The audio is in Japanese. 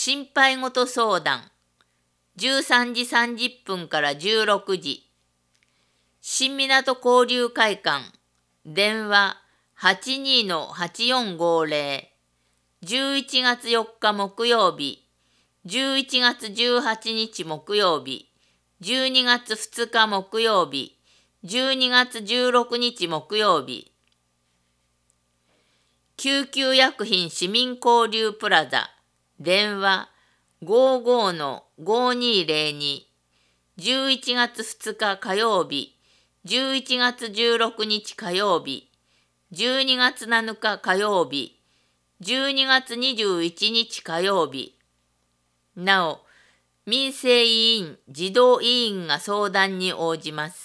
心配事相談13時30分から16時。新港交流会館電話 82-8450。 11月4日木曜日、11月18日木曜日、12月2日木曜日、12月16日木曜日。救急薬品市民交流プラザ電話 55-5202。 11月2日火曜日、11月16日火曜日、12月7日火曜日、12月21日火曜日。なお、民生委員、児童委員が相談に応じます。